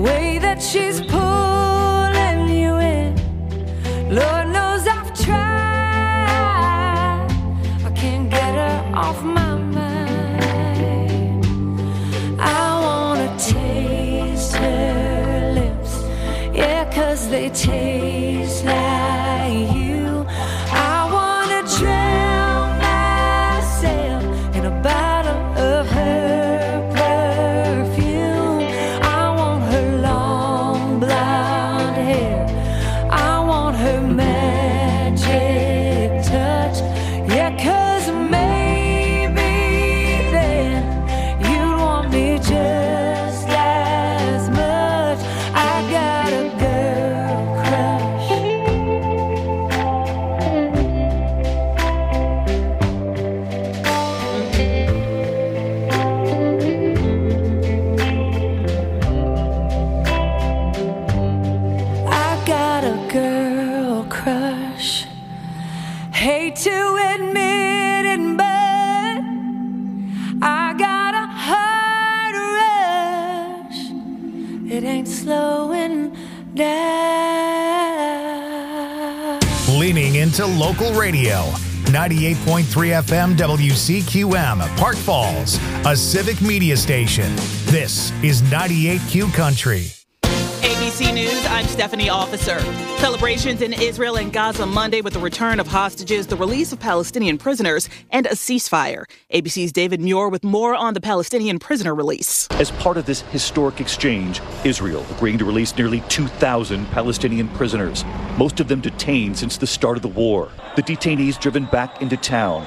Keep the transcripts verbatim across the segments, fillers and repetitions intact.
way that she's pulling you in. Lord knows I've tried. I can't get her off my mind. I wanna taste her lips, yeah, 'cause they taste like you. I wanna drown myself in a bottle of her perfume. I want her long blonde hair. I want her magic touch. Yeah, 'cause maybe then you'd want me just as much. I got a girl crush. I got a girl crush. Hate to admit it, but I got a heart rush. It ain't slowing down. Leaning into local radio. ninety-eight point three F M W C Q M, Park Falls, a civic media station. This is ninety-eight Q Country. A B C News, I'm Stephanie Officer. Celebrations in Israel and Gaza Monday with the return of hostages, the release of Palestinian prisoners, and a ceasefire. A B C's David Muir with more on the Palestinian prisoner release. As part of this historic exchange, Israel agreeing to release nearly two thousand Palestinian prisoners, most of them detained since the start of the war. The detainees driven back into town.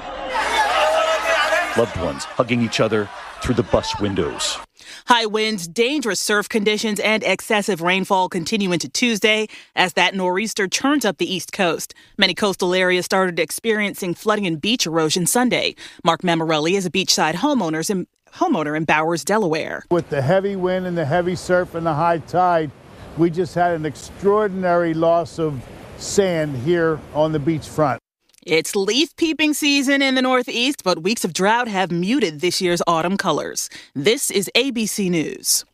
Loved ones hugging each other through the bus windows. High winds, dangerous surf conditions, and excessive rainfall continue into Tuesday as that nor'easter churns up the East Coast. Many coastal areas started experiencing flooding and beach erosion Sunday. Mark Mammarelli is a beachside homeowners in, homeowner in Bowers, Delaware. With the heavy wind and the heavy surf and the high tide, we just had an extraordinary loss of sand here on the beachfront. It's leaf peeping season in the Northeast, but weeks of drought have muted this year's autumn colors. This is A B C News.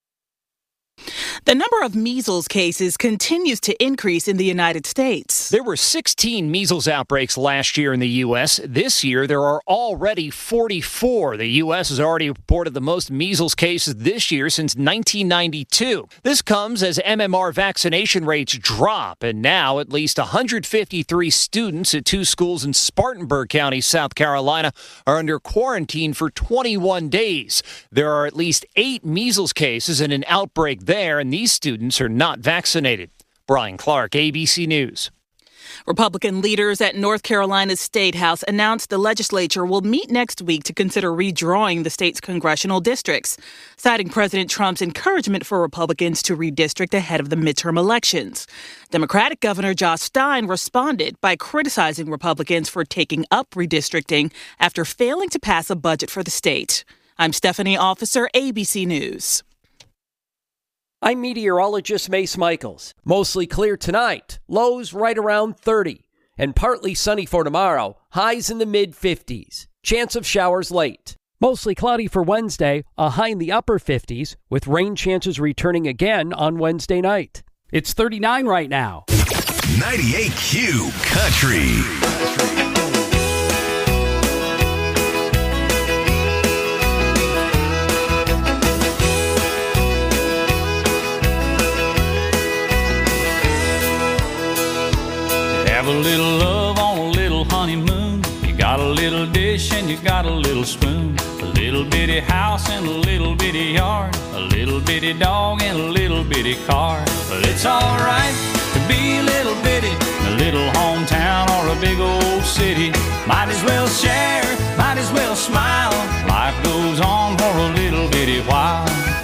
The number of measles cases continues to increase in the United States. There were sixteen measles outbreaks last year in the U S. This year, there are already forty-four. The U S has already reported the most measles cases this year since nineteen ninety-two. This comes as M M R vaccination rates drop, and now at least one hundred fifty-three students at two schools in Spartanburg County, South Carolina, are under quarantine for twenty-one days. There are at least eight measles cases and an outbreak there, and these students are not vaccinated. Brian Clark, A B C News. Republican leaders at North Carolina's State House announced the legislature will meet next week to consider redrawing the state's congressional districts, citing President Trump's encouragement for Republicans to redistrict ahead of the midterm elections. Democratic Governor Josh Stein responded by criticizing Republicans for taking up redistricting after failing to pass a budget for the state. I'm Stephanie Officer, A B C News. I'm meteorologist Mace Michaels. Mostly clear tonight, lows right around thirty, and partly sunny for tomorrow, highs in the mid fifties. Chance of showers late. Mostly cloudy for Wednesday, a high in the upper fifties, with rain chances returning again on Wednesday night. It's thirty-nine right now. ninety-eight Q Country. Have a little love on a little honeymoon. You got a little dish and you got a little spoon. A little bitty house and a little bitty yard. A little bitty dog and a little bitty car. But it's alright to be a little bitty in a little hometown or a big old city. Might as well share, might as well smile. Life goes on for a little bitty while.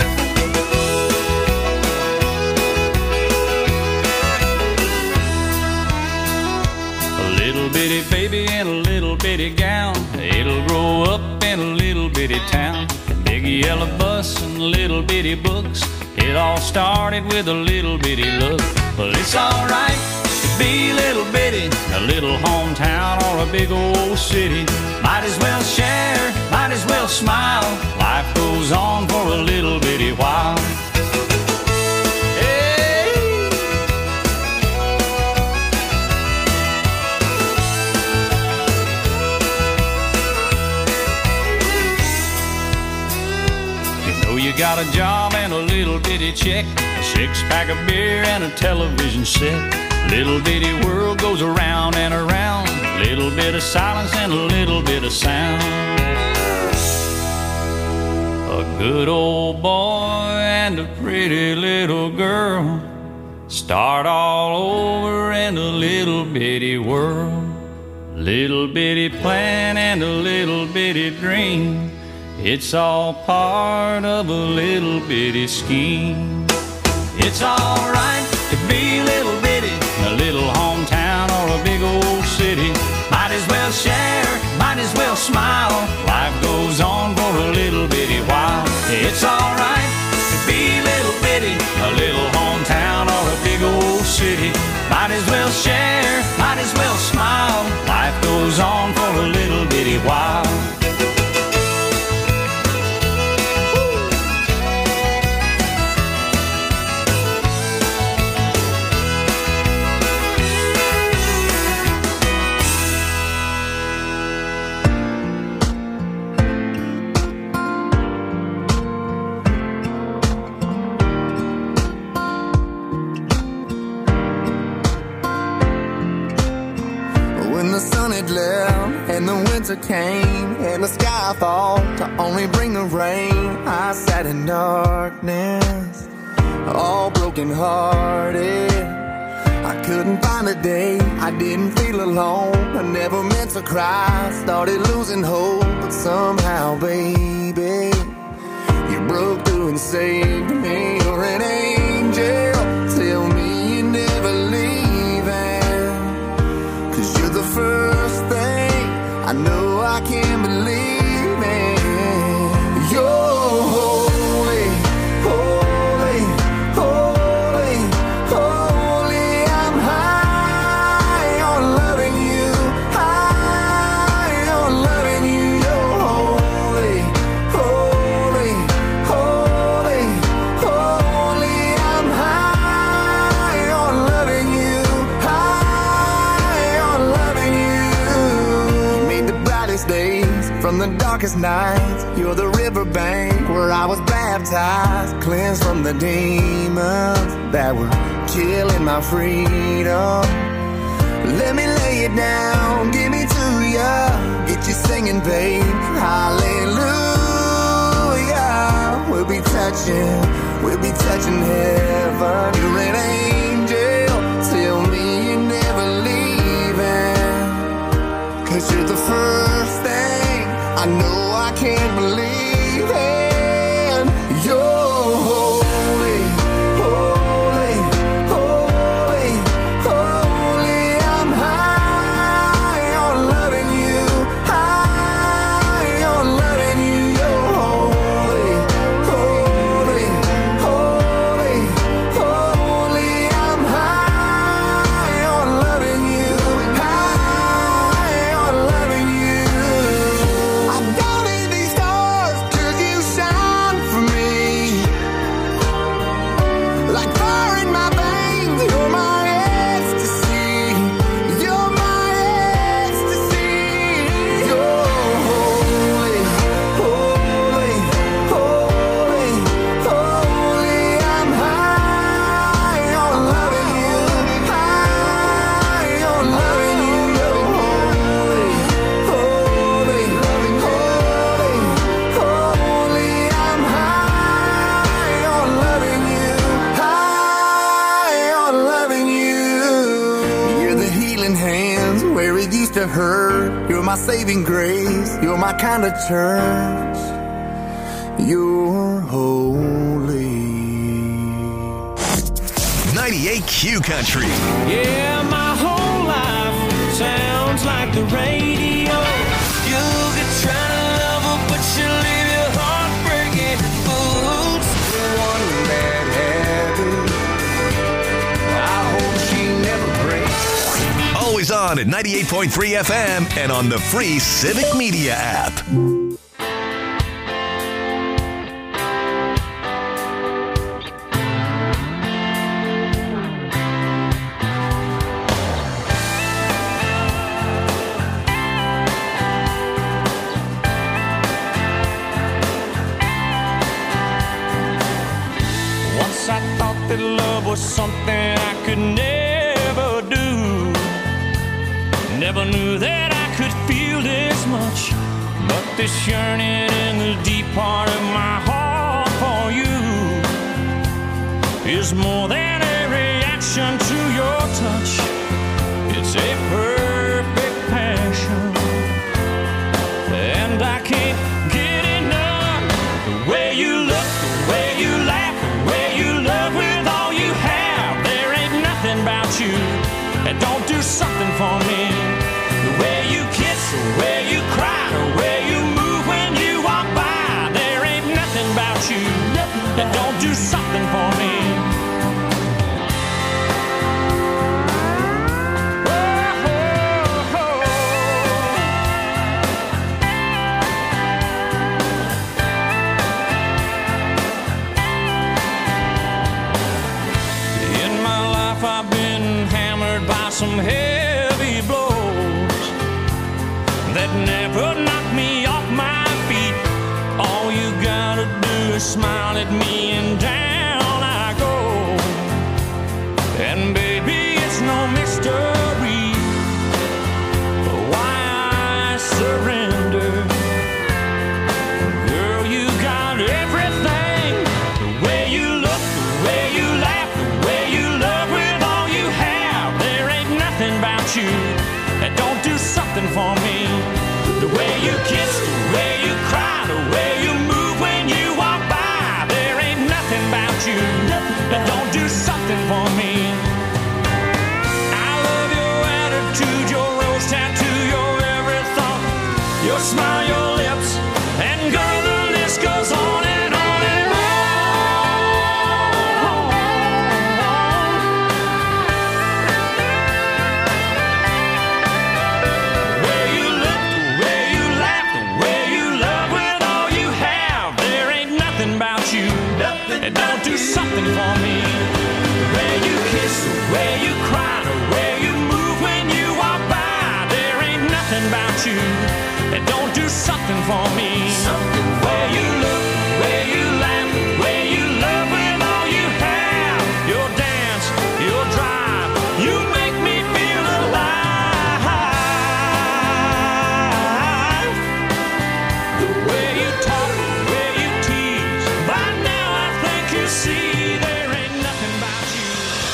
Little bitty baby in a little bitty gown. It'll grow up in a little bitty town. Big yellow bus and little bitty books. It all started with a little bitty look. Well, it's alright to be a little bitty, a little hometown or a big old city. Might as well share, might as well smile. Life goes on for a little bitty while. check, a six-pack of beer, and a television set. Little bitty world goes around and around. A little bit of silence and a little bit of sound. A good old boy and a pretty little girl start all over in a little bitty world. Little bitty plan and a little bitty dream. It's all part of a little bitty scheme. It's alright to be little bitty in a little hometown or a big old city. Might as well share, might as well smile. Life goes on for a little bitty while. It's alright to be little bitty in a little hometown or a big old city. Might as well share, might as well smile. Life goes on for a little bitty while. And the winter came, and the sky thought to only bring the rain. I sat in darkness, all broken hearted. I couldn't find a day, I didn't feel alone. I never meant to cry, started losing hope. But somehow, baby, you broke through and saved me. You're an angel, tell me you're never leaving. 'Cause you're the first thing I know I can't believe in. You're holy, holy, holy, holy. I'm high on loving you, high on loving you. You're holy, holy, holy, holy. I'm high on loving you, high on loving you. Days from the darkest nights, you're the riverbank where I was baptized, cleansed from the demons that were killing my freedom. Let me lay it down, give me to ya, get you singing, babe. Hallelujah. We'll be touching, we'll be touching heaven. You're an angel, tell me you're never leaving. 'Cause you're the first thing I know I can't believe in. You're holy, holy, holy, holy. I'm high on loving you, high on loving you. You're holy, holy, holy, holy. I'm high on loving you, high on loving you. I don't need these stars 'cause you shine for me. Like fire in my veins, you're my ecstasy. You're my ecstasy. You're holy, holy, holy, holy. I'm high on loving you, high on loving you. You're holy, holy, holy, holy. I'm high on loving you, high on loving you. You're the healing hands where it used to hurt. You're my saving grace. You're my kind of church. You're holy. ninety-eight Q Country. Yeah, my whole life sounds like the radio. You could try to love her, but she'll leave your heart breaking. Oops, one bad habit. I hope she never breaks. Always on at ninety-eight point three F M and on the free Civic Media app. Once that love was something I could never do. Never knew that I could feel this much, but this yearning in the deep part of my heart for you is more than a reaction to your touch. It's a perfect passion, and I can't get enough. The way you look, the way you laugh, the way you love with all you have. There ain't nothing about you that don't do something for me. The way you kiss, the way you cry, the way you move when you walk by. There ain't nothing about you that don't do something for me. Some heavy blows that never knock me off my feet. All you gotta do is smile at me and down I go. And baby, it's no mystery why I surrender. Girl, you got everything. The way you look, the way you laugh, the way you love with all you have. There ain't nothing about you that don't do something for me. The way you kiss, the way you cry, the way you move when you walk by. There ain't nothing about you that don't do something for me. I love your attitude, your rose tattoo, your every thought, your smile, your lips, and girl, the list goes on and on and on. The way you look, the way you laugh, the way you love with all you have. There ain't nothing about you that don't do something for me. The way you kiss, the way you cry, the way you move when you walk by. There ain't nothing about you that don't do something for me. Something the way you look, the way you laugh, the way you love with all you have. Your dance, your drive, you make me feel alive. The way you talk, the way you tease, by now I think you see there ain't nothing about you.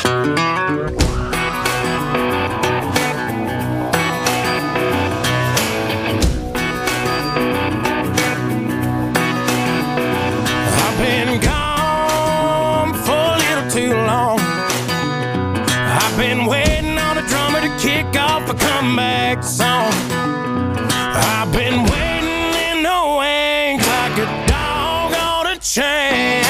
I've been gone for a little too long. I've been waiting on the drummer to kick off a comeback song. I've been waiting in the wings like a dog on a chain.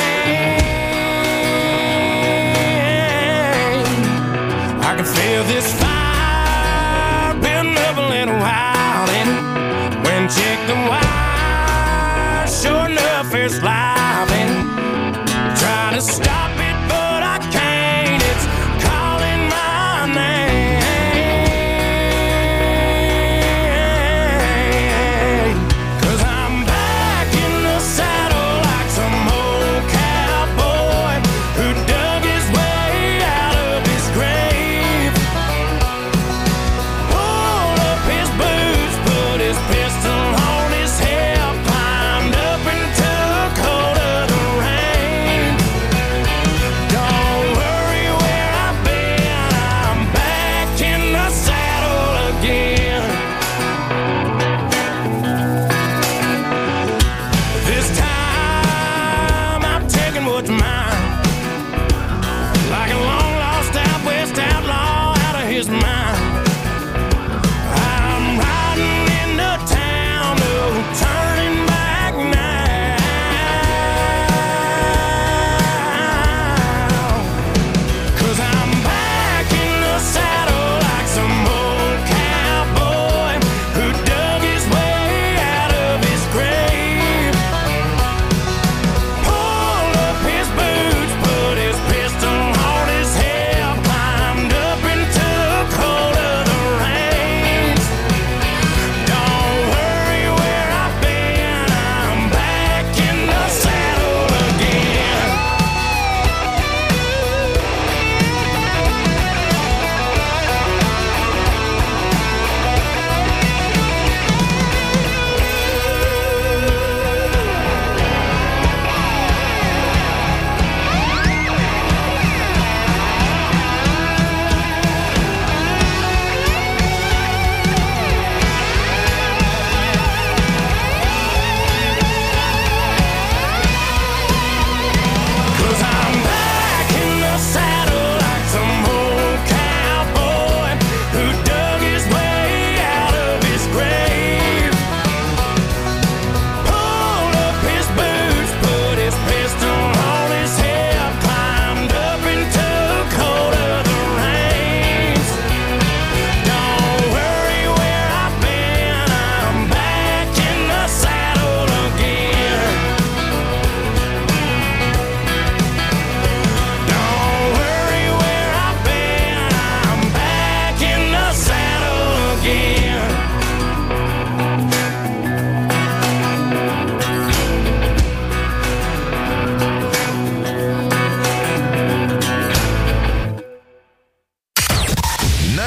I can feel this fire building up a little while, and when check the wire, sure enough it's live, and try to stop it but I can't. It's calling my name, 'cause I'm back in the saddle like some old cowboy who dug his way out of his grave. Pulled up his boots, put his pistol on his hip, climbed up and took hold of the rein. Don't worry where I've been, I'm back in the saddle again. This time I'm taking what's mine, like a long lost out west outlaw out of his mind. I'm riding into town, no turning back now, 'cause I'm back in the saddle like some old cowboy who dug his way out of his grave. Pulled up his boots, put his pistol on his hip, climbed up and took hold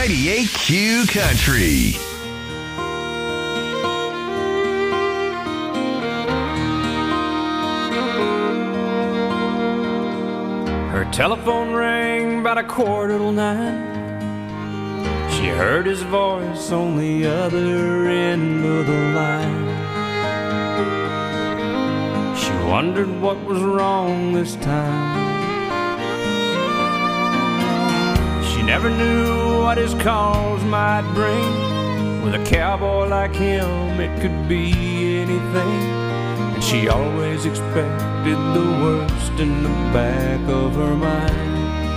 ninety-eight Q Country. Her telephone rang about a quarter till nine. She heard his voice on the other end of the line. She wondered what was wrong this time. She never knew what his calls might bring. With a cowboy like him, it could be anything. And she always expected the worst in the back of her mind.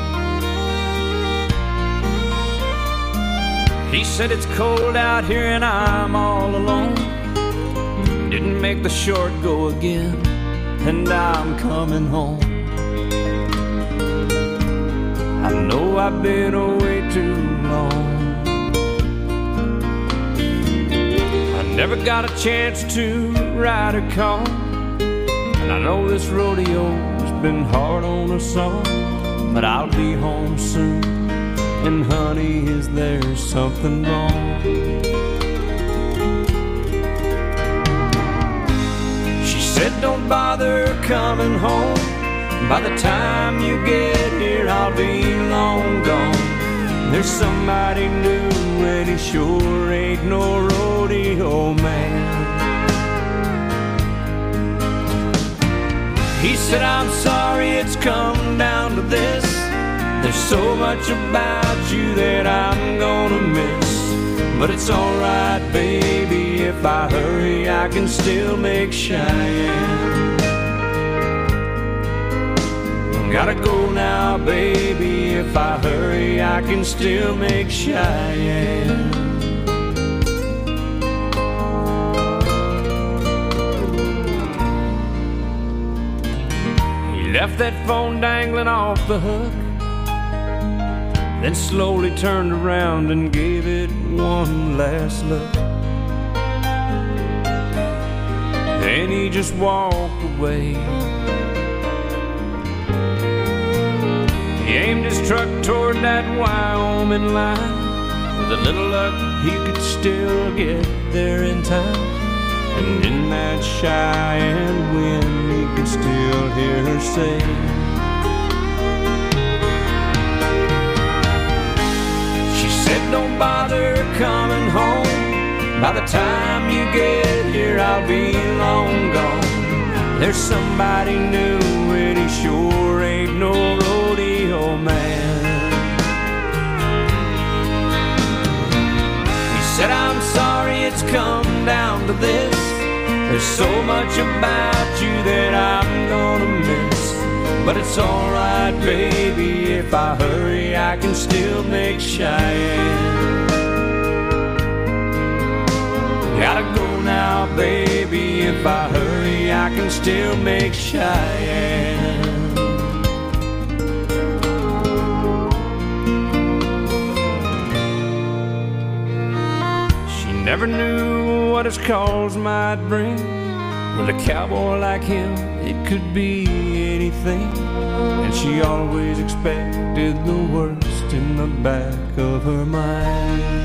He said it's cold out here and I'm all alone. Didn't make the short go again, and I'm coming home. I know I've been away too long. I never got a chance to ride a car, and I know this rodeo's been hard on us all. But I'll be home soon, and honey, is there something wrong? She said don't bother coming home. By the time you get here, I'll be long gone. There's somebody new, and he sure ain't no rodeo man. He said, I'm sorry it's come down to this. There's so much about you that I'm gonna miss. But it's alright, baby, if I hurry, I can still make Cheyenne. Gotta go now, baby, if I hurry, I can still make Cheyenne. He left that phone dangling off the hook, then slowly turned around and gave it one last look. Then he just walked away. He aimed his truck toward that Wyoming line. With a little luck, he could still get there in time. And in that Cheyenne wind, he could still hear her say, she said, don't bother coming home. By the time you get here, I'll be long gone. There's somebody new, and he sure ain't no rodeo man. He said, I'm sorry it's come down to this. There's so much about you that I'm gonna miss. But it's alright, baby, if I hurry, I can still make Cheyenne. Gotta go now, baby, if I hurry, I can still make Cheyenne. She never knew what his calls might bring. With a cowboy like him, it could be anything. And she always expected the worst in the back of her mind.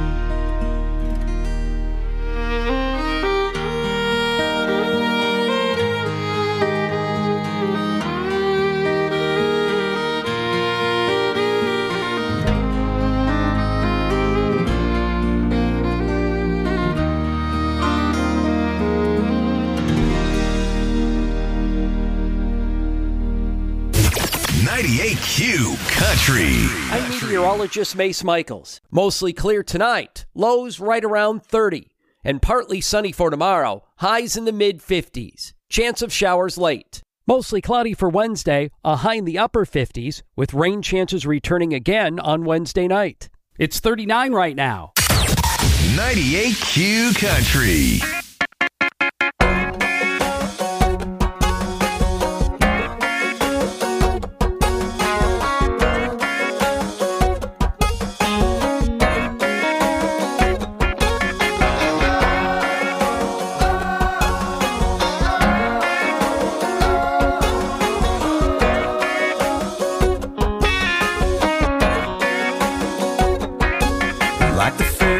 ninety-eight Q Country. I'm meteorologist Mace Michaels. Mostly clear tonight. Lows right around thirty. And partly sunny for tomorrow. Highs in the mid fifties. Chance of showers late. Mostly cloudy for Wednesday. A high in the upper fifties. With rain chances returning again on Wednesday night. It's thirty-nine right now. ninety-eight Q Country.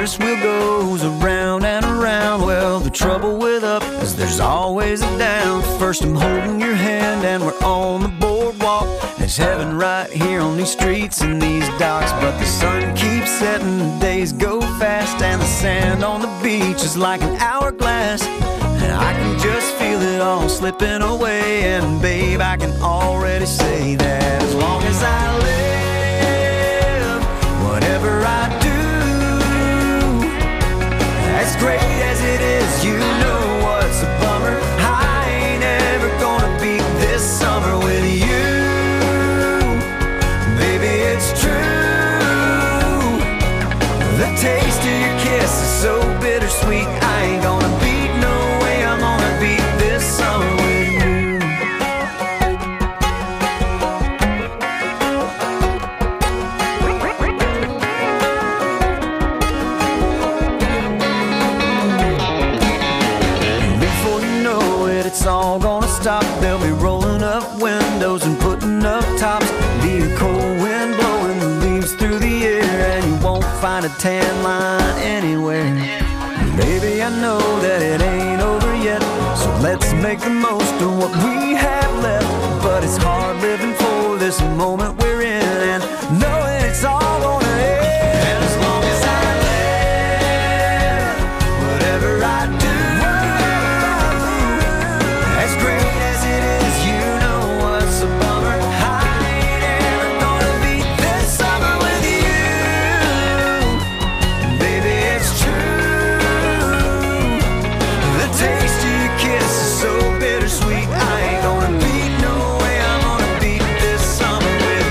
this wheel goes around and around. Well, the trouble with up is there's always a down. First I'm holding your hand and we're on the boardwalk. There's heaven right here on these streets and these docks. But the sun keeps setting, the days go fast, and the sand on the beach is like an hourglass. And I can just feel it all slipping away. And babe, I can already say that as long as I live, whatever I do, as great as it is, you know what's a bummer. I ain't ever gonna beat this summer with you. Baby, it's true. The taste of your kiss is so bittersweet. I ain't gonna beat no way. I'm gonna beat this summer with you. Before you know it, it's all gonna stop. They'll be rolling up windows and putting up tops. Be a cold wind blowing the leaves through the air, and you won't find a tan line anywhere. Baby, I know that it ain't over yet, so let's make the most of what we have left. But it's hard living for this moment we're in, and knowing it's all gonna end. And as long as I live, whatever I do, as great as it is, you know what's a bummer. I ain't ever gonna beat this summer with you. Baby, it's true. The taste of your kiss is so bittersweet. I ain't gonna beat no way. I'm gonna beat this summer with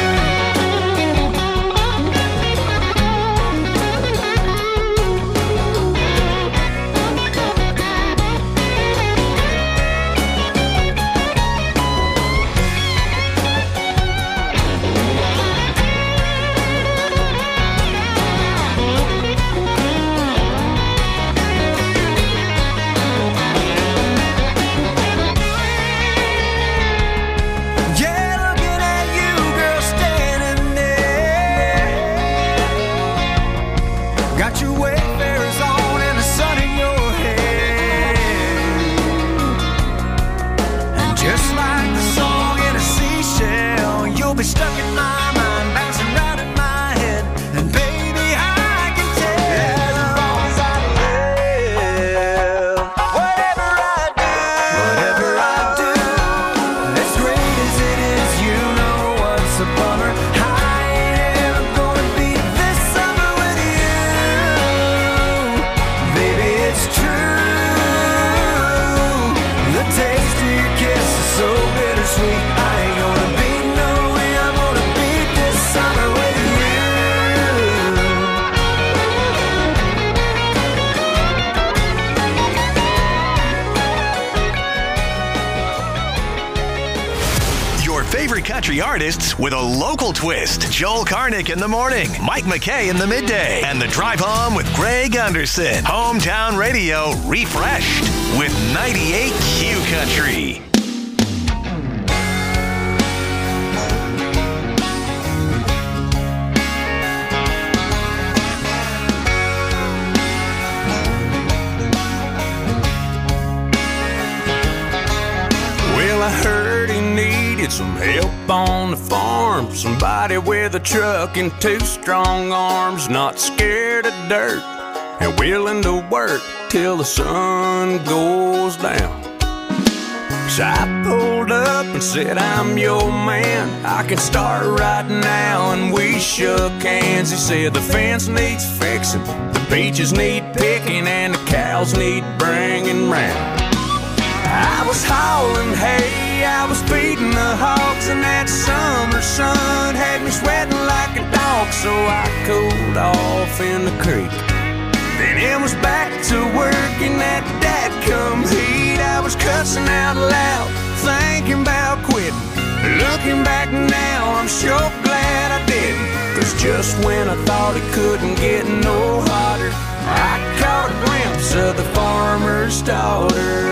country artists with a local twist. Joel Karnick in the morning, Mike McKay in the midday, and the drive home with Greg Anderson. Hometown radio refreshed with ninety-eight Q Country. Well, I heard he needed some help on the farm. Somebody with a truck and two strong arms, not scared of dirt and willing to work till the sun goes down. So I pulled up and said, I'm your man, I can start right now. And we shook hands. He said the fence needs fixing, the beaches need picking, and the cows need bringing round. I was hauling hay, I was feeding the hogs, and that summer sun had me sweating like a dog. So I cooled off in the creek. Then it was back to work in that dadcum heat. I was cussing out loud, thinking about quitting. Looking back now, I'm sure glad I didn't. Cause just when I thought it couldn't get no hotter, I caught a glimpse of the farmer's daughter.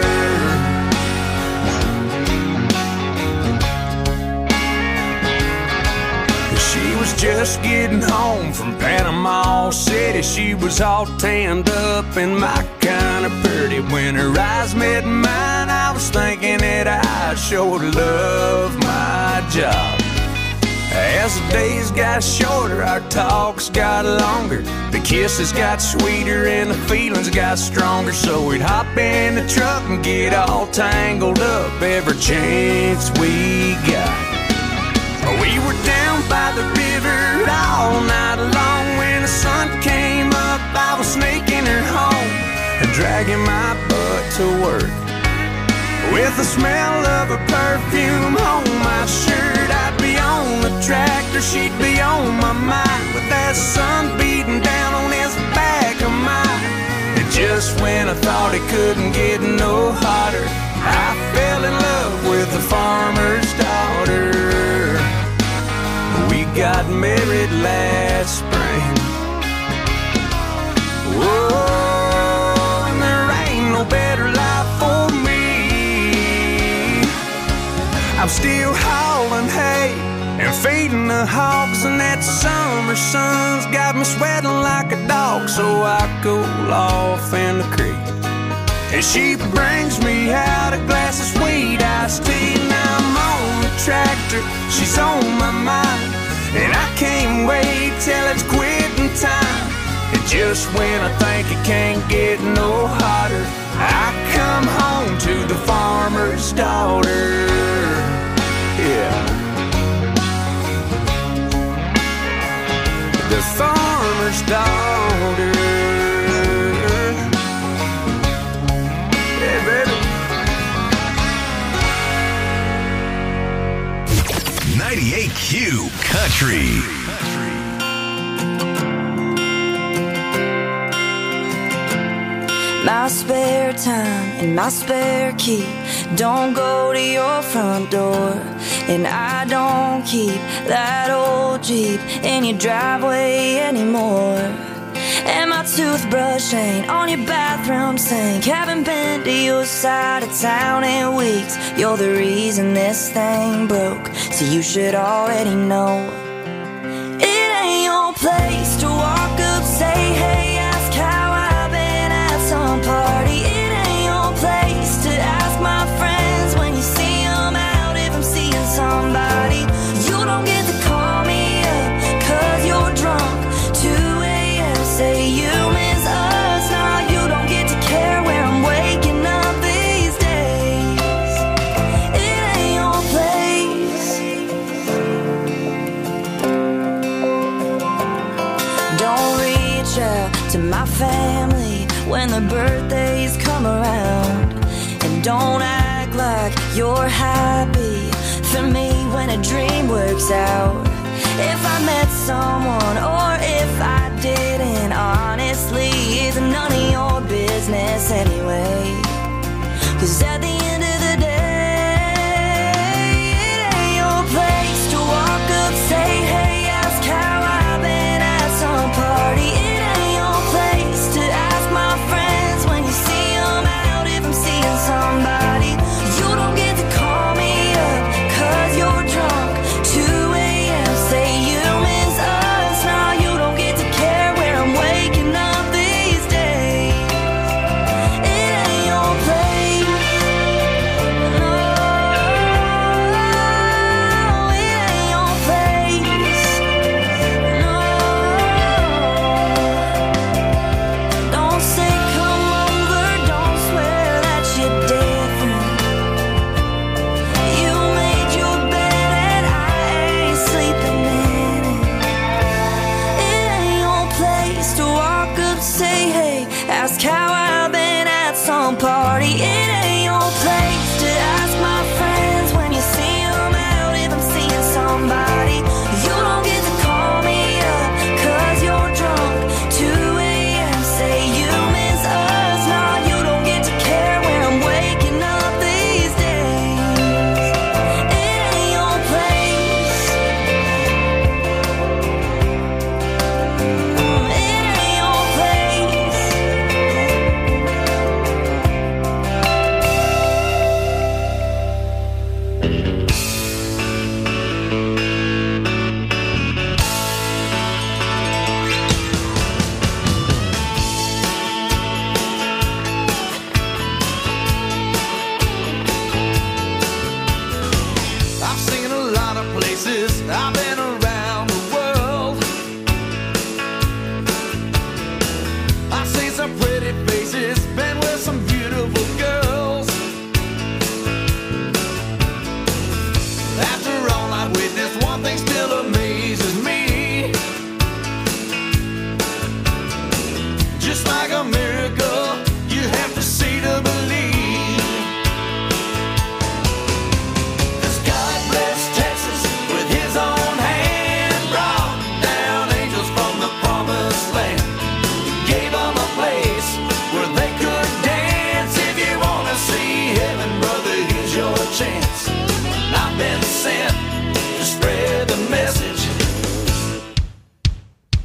She was just getting home from Panama City. She was all tanned up and my kind of pretty. When her eyes met mine, I was thinking that I sure love my job. As the days got shorter, our talks got longer. The kisses got sweeter and the feelings got stronger. So we'd hop in the truck and get all tangled up every chance we got. We were down by the river all night long. When the sun came up, I was sneaking her home and dragging my butt to work. With the smell of her perfume on my shirt, I'd be on the tractor, she'd be on my mind. With that sun beating down on his back of mine. And just when I thought it couldn't get no hotter, I fell in love with the farmer's daughter. We got married last spring. Whoa, and there ain't no better life for me. I'm still hauling hay and feeding the hogs, and that summer sun's got me sweating like a dog. So I cool off in the creek, and she brings me out a glass of sweet iced tea. Now I'm on the tractor, she's on my mind, and I can't wait till it's quitting time. And just when I think it can't get no hotter, I come home to the farmer's daughter. Yeah. The farmer's daughter. Yeah, baby. ninety-eight Q Country. My spare time and my spare key don't go to your front door, and I don't keep that old Jeep in your driveway anymore. And my toothbrush ain't on your bathroom sink. Haven't been to your side of town in weeks. You're the reason this thing broke, so you should already know. It ain't your place to walk up, say hey, ask how I've been at some party. It ain't your place to ask my friends when you see them out if I'm seeing somebody. You don't get to call me up cause you're drunk. two a.m. say you miss us. Now you don't get to care where I'm waking up these days. It ain't your place. Don't reach out to my family when the birthdays come around, and don't act like you're happy for me when a dream works out. If I met someone or if I didn't, honestly, it's none of your business anyway. Cause at the end of the day, it ain't your place to walk up, say hey, ask how I've been at some party. It ain't your place to ask my friends when you see them out if I'm seeing somebody. You don't get to call me up cause you're drunk. two a.m. say you miss us.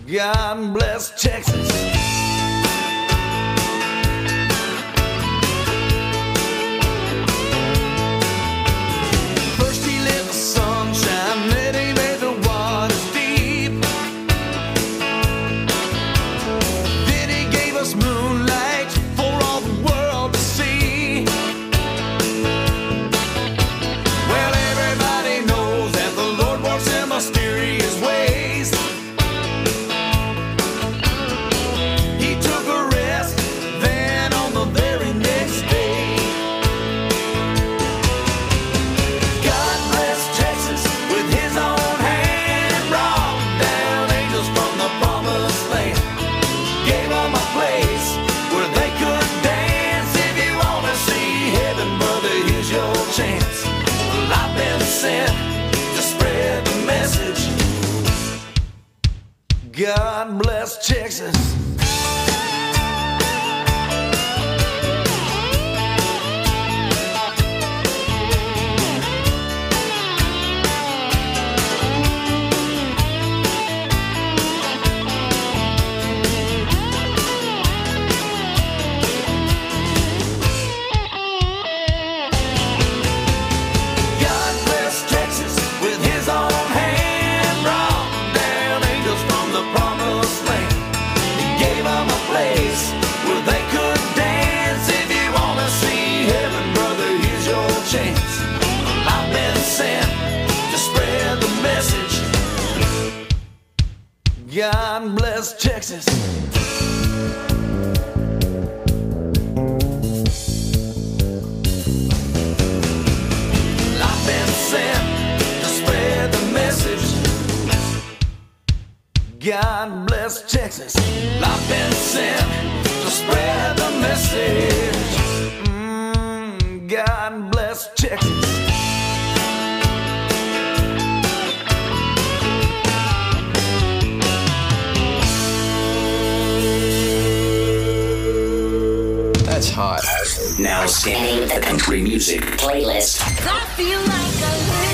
God bless Texas. First he let the sun shine, then he made the waters deep. Then he gave us moonlight for all the world to see. Well, everybody knows that the Lord works in mysterious ways. He took a rest, then on the very next day. God bless Texas with his own hand, brought down angels from the promised land. Gave them a place where they could dance. If you want to see heaven, brother, here's your chance. Well, I've been sent to spread the message. God bless Texas. God bless Texas with his own hand, brought down angels from the promised land. He gave them a place where they could dance. If you want to see heaven, brother, here's your chance. I've been sent to spread the message. God bless Texas. I've been sent to spread the message. God bless Texas. I've been sent to spread the message. Mm, God bless Texas. That's hot. Now scanning the country music playlist. I feel like a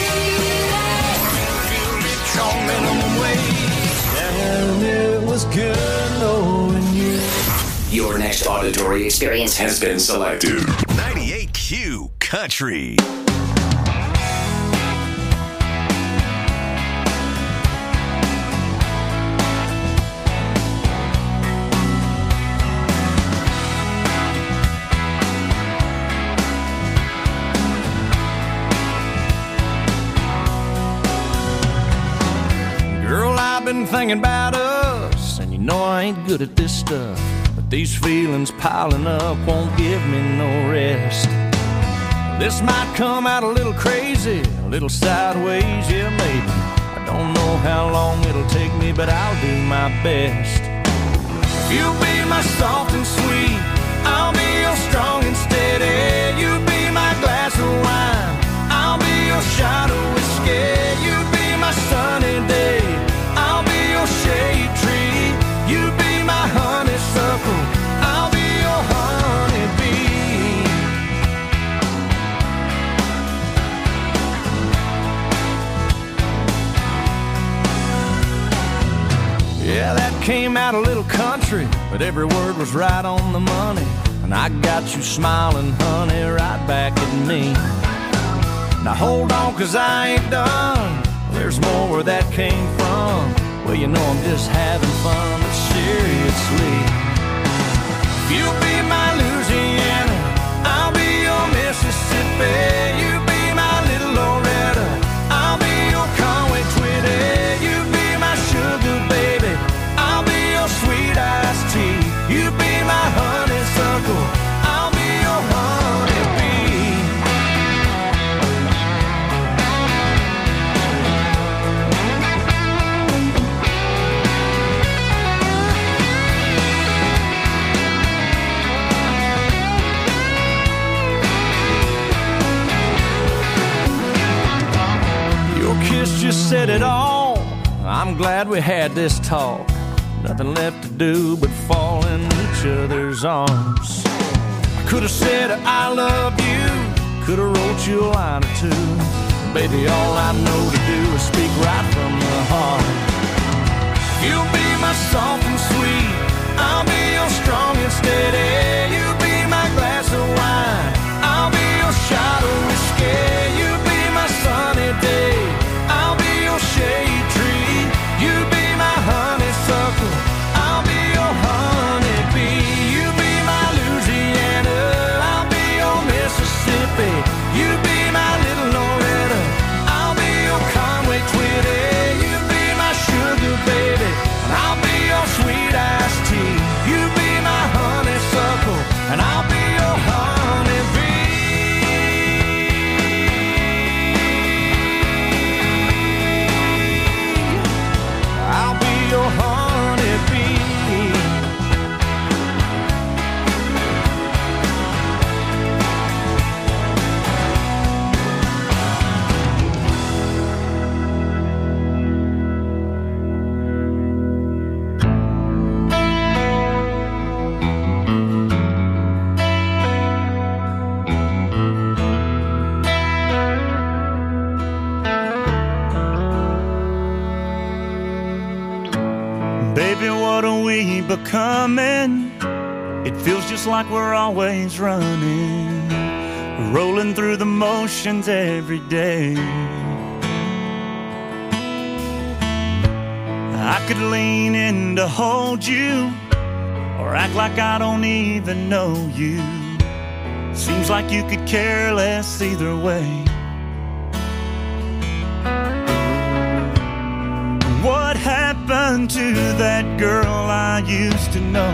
lady. On minimum wage. And it was good knowing you. Your next auditory experience has been selected. ninety-eight Q Country. Girl, I've been thinking about us, and you know I ain't good at this stuff, but these feelings piling up won't give me no rest. This might come out a little crazy, a little sideways, yeah, maybe. I don't know how long it'll take me, but I'll do my best. You'll be my soft and sweet, I'll be your strong and steady. You be my glass of wine, I'll be your shot of whiskey. You be my sunny day, I'll be your shade tree. You be my honeysuckle, I'll be your honeybee. Yeah, that came out a little country, but every word was right on the money. And I got you smiling, honey, right back at me. Now hold on, cause I ain't done. There's more where that came from. Well, you know I'm just having fun, but seriously. You be my Louisiana, I'll be your Mississippi. You be my little Loretta, I'll be your Conway Twitty. You be my sugar baby, I'll be your sweet iced tea. You be my honeysuckle, I'll be your honeybee. Your kiss just said it all. I'm glad we had this talk. Nothing left to do but fall in each other's arms. I could have said I love you, could have wrote you a line or two. Baby, all I know to do is speak right from the heart. You'll be my Baby, what are we becoming? It feels just like we're always running, rolling through the motions every day. I could lean in to hold you, or act like I don't even know you. Seems like you could care less either way. What happened to that girl I used to know?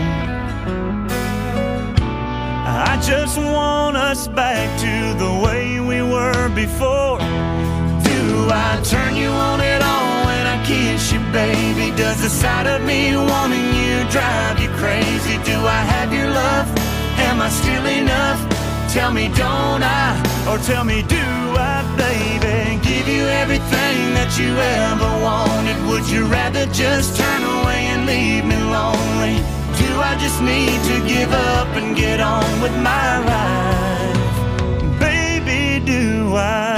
I just want us back to the way we were before. Do I turn you on at all when I kiss you, baby? Does the sight of me wanting you drive you crazy? Do I have your love? Am I still enough? Tell me, don't I? Or tell me, do I, baby? Give you everything that you ever wanted. Would you rather just turn away and leave me lonely? Do I just need to give up and get on with my life? Baby, do I?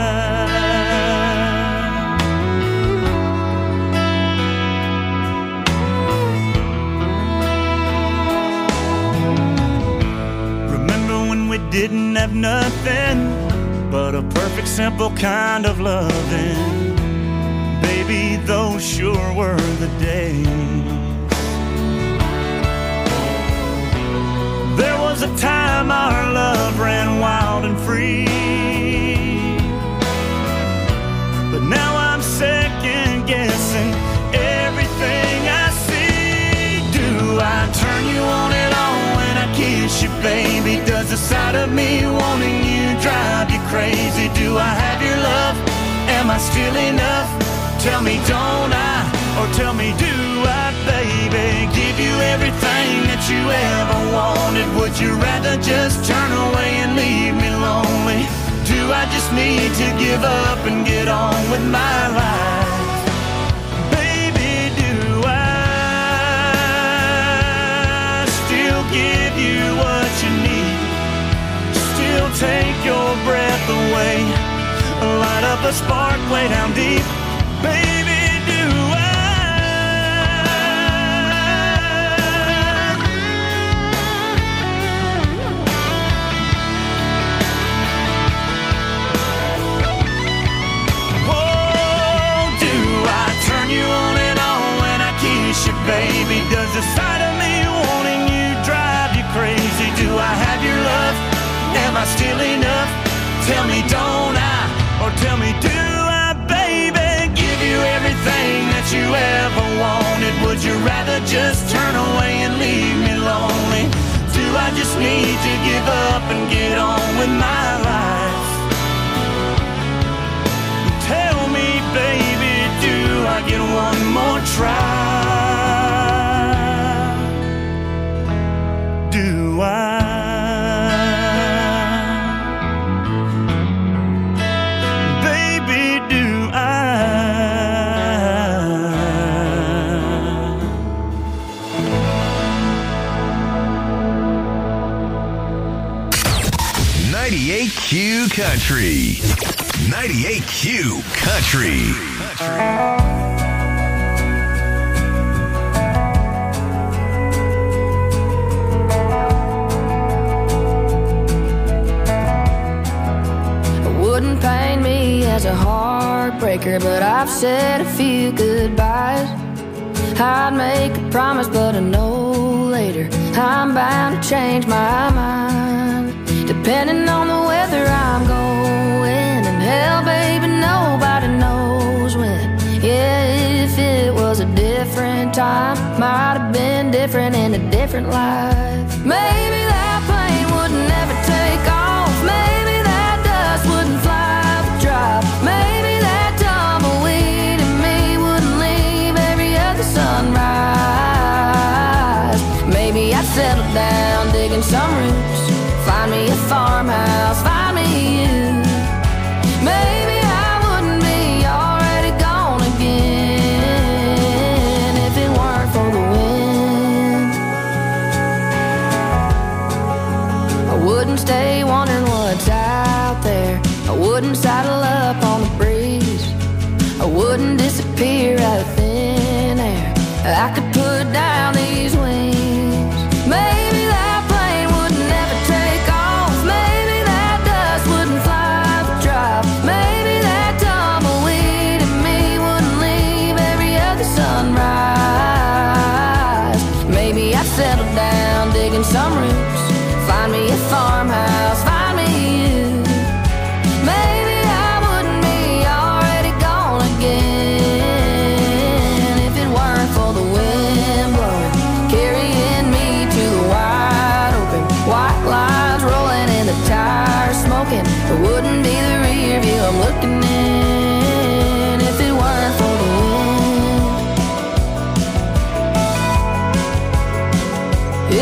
We didn't have nothing but a perfect, simple kind of loving. Baby, those sure were the days. There was a time our love ran wild and free, but now I'm second guessing everything I see. Do I turn you on at all when I kiss you, baby? Does the sight of me wanting you drive you crazy? Do I have your love? Am I still enough? Tell me, don't I? Or tell me, do I, baby? Give you everything that you ever wanted. Would you rather just turn away and leave me lonely? Do I just need to give up and get on with my life? Baby, do I still give you what you need? Still take your breath away, light up a spark way down deep. Baby, do I? Oh, do I turn you on and on when I kiss you, baby? Does the sight of me wanting you drive you crazy? Do I have your love? Am I still enough? Tell me, don't I? Or tell me, do I, baby? Give you everything that you ever wanted. Would you rather just turn away and leave me lonely? Do I just need to give up and get on with my life? Tell me, baby, do I get one more try? Do I? ninety-eight Q Country. ninety-eight Q Country. Wouldn't paint me as a heartbreaker, but I've said a few goodbyes. I'd make a promise, but I know later I'm bound to change my mind. Depending on the weather I'm going, and hell, baby, nobody knows when. Yeah, if it was a different time, might have been different in a different life. Maybe that plane would never take off. Maybe that dust wouldn't fly the drop. Maybe that tumbleweed in me wouldn't leave every other sunrise. Maybe I'd settle down digging some roots, find me a farmhouse, find me you. Maybe I wouldn't be already gone again if it weren't for the wind. I wouldn't stay wondering what's out there. I wouldn't saddle up on the breeze. I wouldn't disappear out of thin air. I could put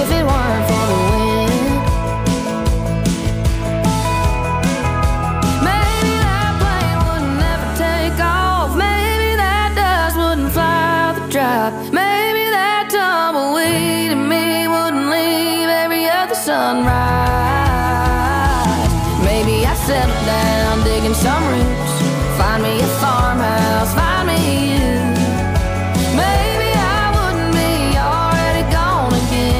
if it weren't for the wind. Maybe that plane wouldn't never take off. Maybe that dust wouldn't fly the drive. Maybe that tumbleweed in me wouldn't leave every other sunrise. Maybe I'd settle down digging some roots, find me a farmhouse, find me you. Maybe I wouldn't be already gone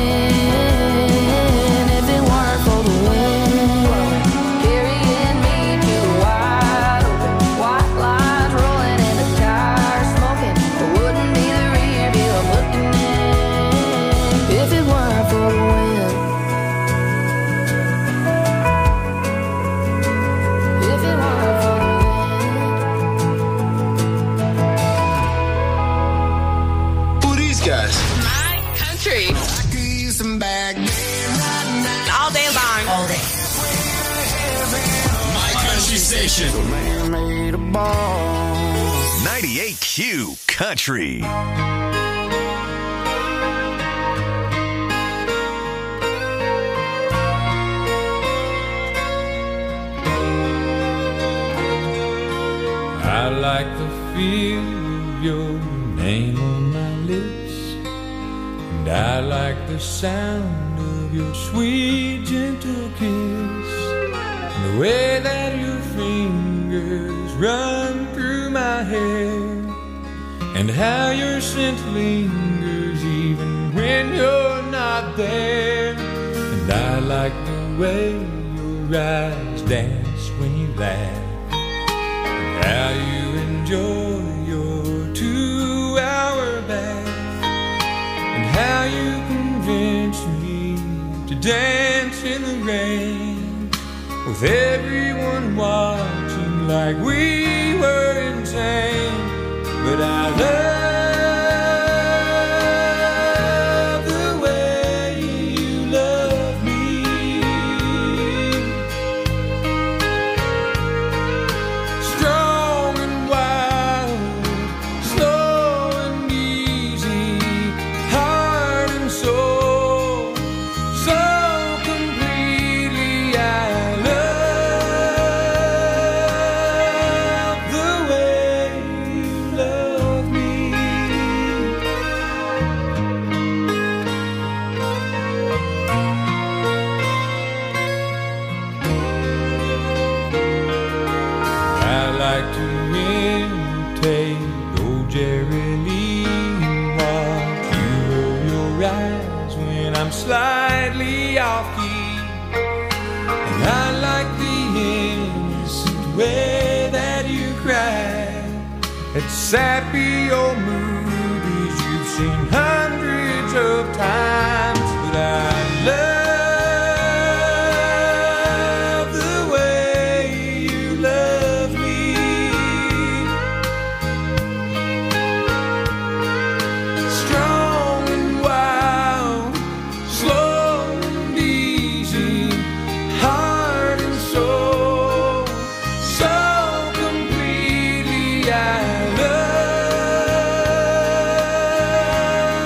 again if it weren't for the wind carrying me to the wide open, white lines rolling in the tires smoking. It wouldn't be the rear view I'm looking in if it weren't for the wind. If it weren't for the Who are these guys? My country. All day long. All day. My country station. ninety-eight Q Country. I like the feel of your name on my lips, and I like the sound of your sweet gentle kiss, and the way that your fingers run through my hair, and how your scent lingers even when you're not there. And I like the way your eyes dance when you laugh, how you enjoy your two-hour bath, and how you convince me to dance in the rain, with everyone watching like we were insane. But I love the way you love me, strong and wild, slow and easy, heart and soul, so completely. I love the way you love me. I like to imitate old Jerry Lee and watch you roll your eyes when I'm slightly off key. And I like the innocent way that you cry at sappy old movies you've seen hundreds of times. But I love the way you love me, strong and wild, slow and easy, heart and soul, so completely. I love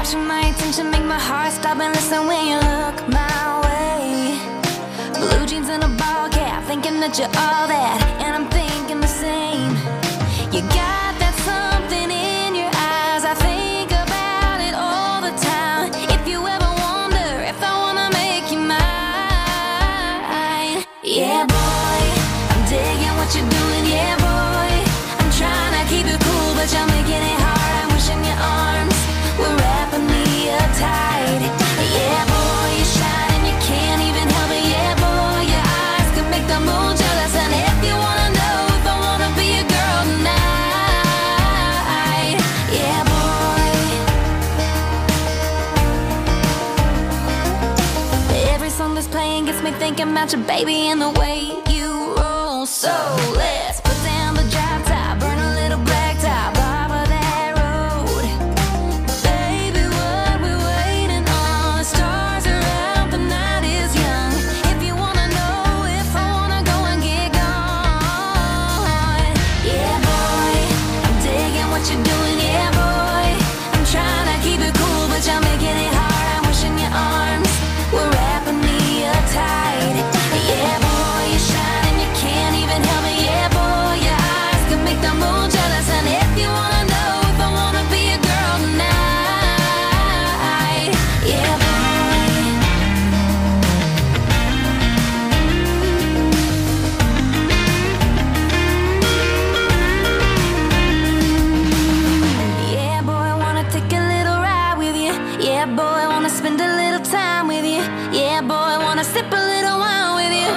catching my attention, make my heart stop and listen when you look my way. Blue jeans and a ball cap, thinking that you're all that, and I'm thinking the same. You got that something in your eyes, I think about it all the time. If you ever wonder if I wanna make you mine, yeah boy, I'm digging what you're doing, yeah boy. I'm trying to keep it cool, but you're making it hard. I'm wishing your arms were wrapping me up tight. Yeah boy, you're shining, you can't even help it. Yeah boy, your eyes can make the moon jealous. And if you wanna know if I wanna be a girl tonight, yeah boy. Every song that's playing gets me thinking about your baby and the way you roll. So let's put down the drop top, burn a little black top off of that road. Baby, what we waiting on? The stars are out, the night is young. If you wanna know if I wanna go and get gone, yeah boy, I'm digging what you're doing, yeah boy. I'm trying to keep it cool, but you're making it hard. I'm wishing your arms were wrapping me up tight. Yeah boy, you're shining, you can't even help it. Yeah boy, your eyes can make the moon jealous. And if you wanna know if I wanna be a girl tonight, yeah boy. Yeah boy, I wanna take a little ride with you. Yeah boy, I wanna spend a little time with you. Yeah boy, I wanna sip a little wine with you.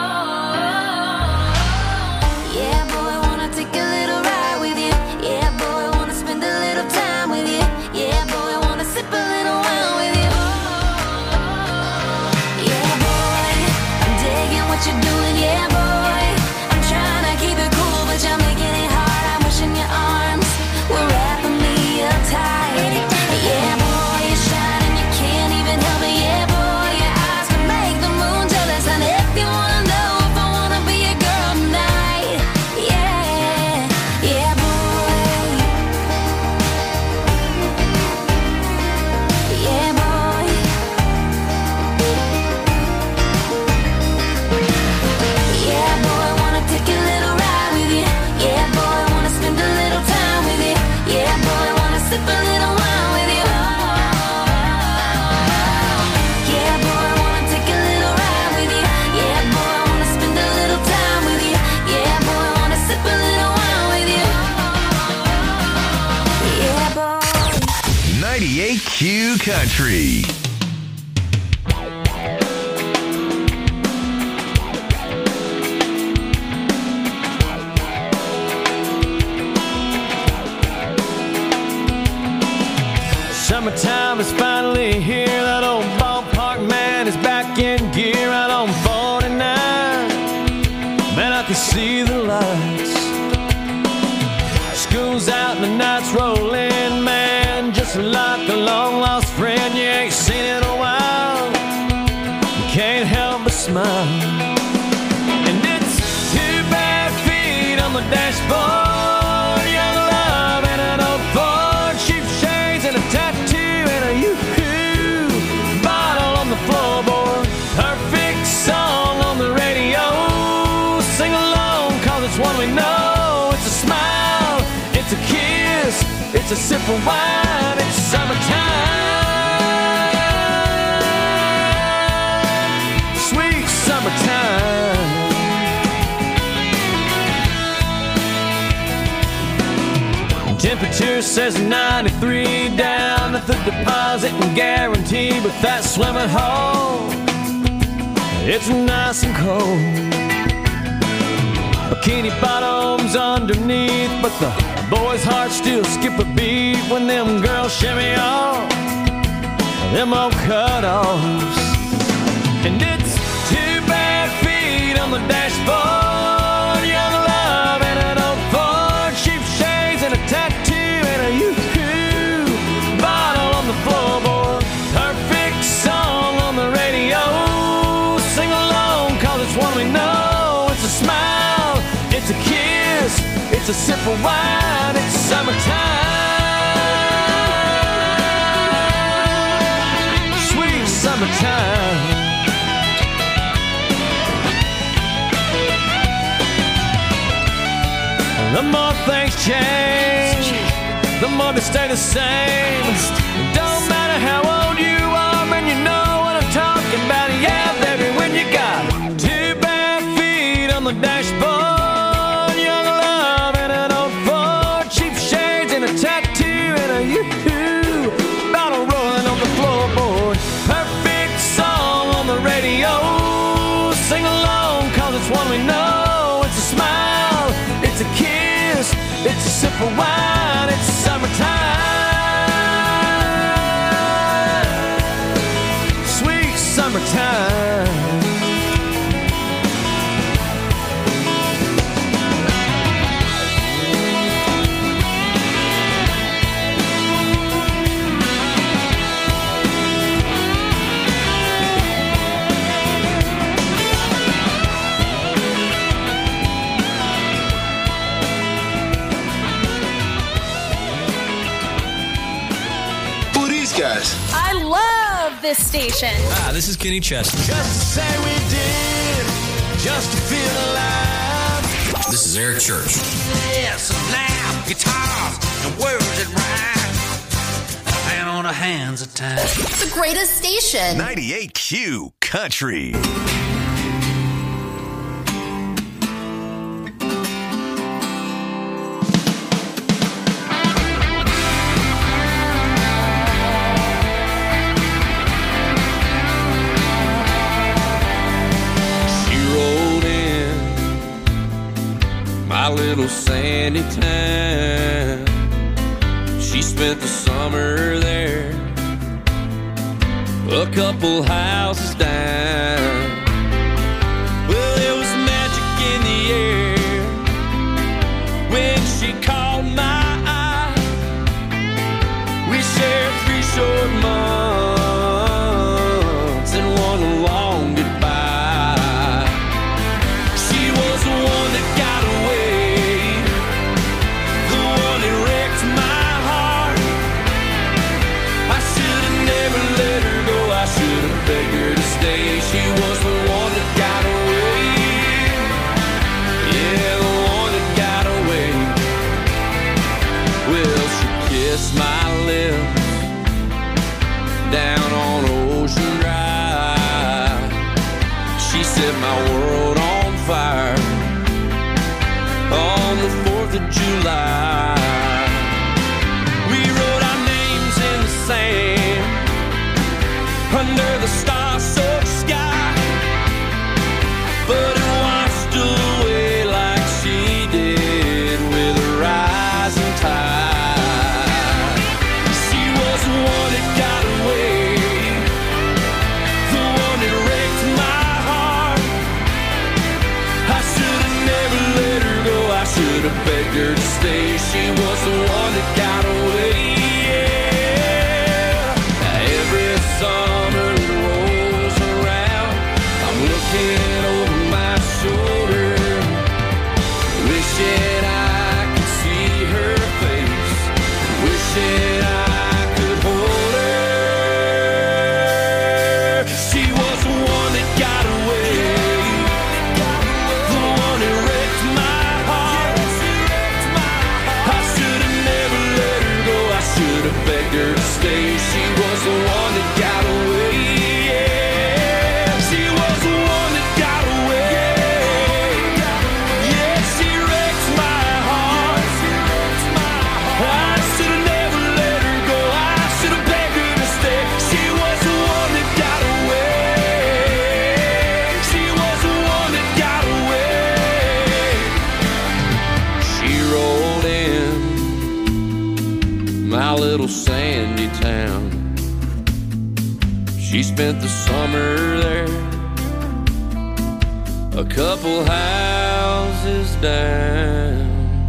Yeah boy, I wanna take a little ride with you. Yeah boy, I wanna spend a little time with you. Yeah boy, I wanna sip a little wine with you. Yeah boy, I'm digging what you're doing. Yeah boy, I'm trying to keep it cool, but you're making it hard. I'm wishing your arms were wrapping me up tight. Yeah boy, you're shining, you can't even help it. Yeah boy, your eyes can make the moon jealous. And if you wanna know if I wanna be a girl tonight, yeah, yeah boy, yeah boy, yeah boy, I wanna take a little ride with you. Yeah boy, I wanna spend a little time with you. Yeah boy, I wanna sip a little wine with you. Yeah boy, I wanna take a little ride with you. Yeah boy, I wanna spend a little time with you. Yeah boy, I wanna sip a little wine with you. Yeah boy. ninety-eight Q Country. Summertime is finally here. That old ballpark man is back in gear out on forty-nine. Man, I can see the lights. School's out and the night's rolling, man. Just like a long lost friend you ain't seen in a while. You can't help but smile. And it's two bare feet on the dashboard, young love and an old Ford, cheap shades and a tattoo and a yoo-hoo bottle on the floorboard. Perfect song on the radio. Sing along, cause it's one we know. It's a smile, it's a kiss, it's a sip of wine. It's summertime, sweet summertime. Temperature says ninety-three down at the deposit and guarantee, but that swimming hole, it's nice and cold. Bikini bottoms underneath, but the boys' hearts still skip a beat when them girls shimmy off them old cut-offs. And it's two bare feet on the dashboard, young love and an old Ford, cheap shades and a tattoo and a yoo-hoo bottle on the floorboard. Perfect song on the radio. Sing along, cause it's one we know. It's a smile, it's a kiss, it's a sip of wine. It's summertime, The more things change, the more they stay the same. Don't matter how old you are, man, you know what I'm talking about. Yeah, baby, when you got two bare feet on the dashboard, young love and an old Ford, cheap shades and a tattoo and a yoo-hoo, bottle rolling on the floorboard. Perfect song on the radio. Sing along, cause it's one we know. It's a smile, it's a kiss, it's a sip of wine, it's summertime. Sweet summertime. Guys. I love this station. Ah, this is Kenny Chesney. Just to say we did, just to feel alive. This is Eric Church. Yes, now guitars and words that rhyme, and on the hands of time. The greatest station. ninety-eight Q Country. My little sandy town. She spent the summer there, a couple houses down. Well, there was magic in the air when she caught my eye. We shared three short months and one long goodbye. She was the one that got away, begged her to stay. She was the one that got away. Yeah, the one that got away. Well, she kissed my lips down on Ocean Drive. She set my world on fire on the fourth of July. We wrote our names in the sand under the star-soaked sky, but it washed away like she did with a rising tide. She was the one that got away, the one that wrecked my heart. I should have never let her go, I should have begged her to stay. She was the one that got away. Every summer it rolls around, I'm looking over my shoulder, wishing I could see her face, wishing I could hold her. She was the one that got away, the one that wrecked my heart. I should have never let her go, I should have begged her to stay. She was the one that got away. Yeah, she was the one that got away. Yeah, she wrecked my heart. I should have never let her go, I should have begged her to stay. She was the one that got away. She was the one that got away. She rolled in my little sandy town. She spent the summer there, a couple houses down.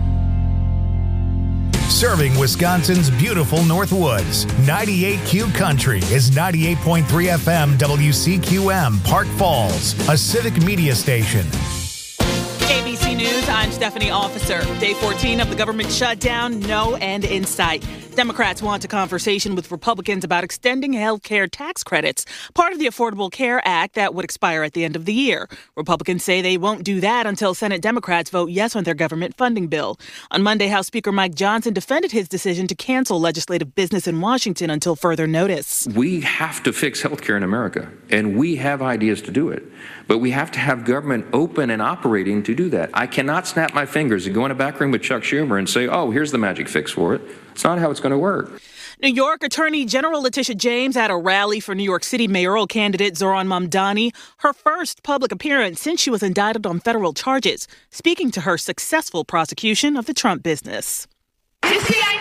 Serving Wisconsin's beautiful North Woods, ninety-eight Q Country is ninety-eight point three F M W C Q M, Park Falls, a civic media station. A B C News, I'm I'm Stephanie Officer. Day fourteen of the government shutdown, no end in sight. Democrats want a conversation with Republicans about extending health care tax credits, part of the Affordable Care Act that would expire at the end of the year. Republicans say they won't do that until Senate Democrats vote yes on their government funding bill. On Monday, House Speaker Mike Johnson defended his decision to cancel legislative business in Washington until further notice. We have to fix health care in America, and we have ideas to do it. But we have to have government open and operating to do that. I cannot snap my fingers and go in a back room with Chuck Schumer and say, oh, here's the magic fix for it. It's not how it's going to work. New York Attorney General Letitia James at a rally for New York City mayoral candidate Zohran Mamdani, her first public appearance since she was indicted on federal charges, speaking to her successful prosecution of the Trump business. You see, I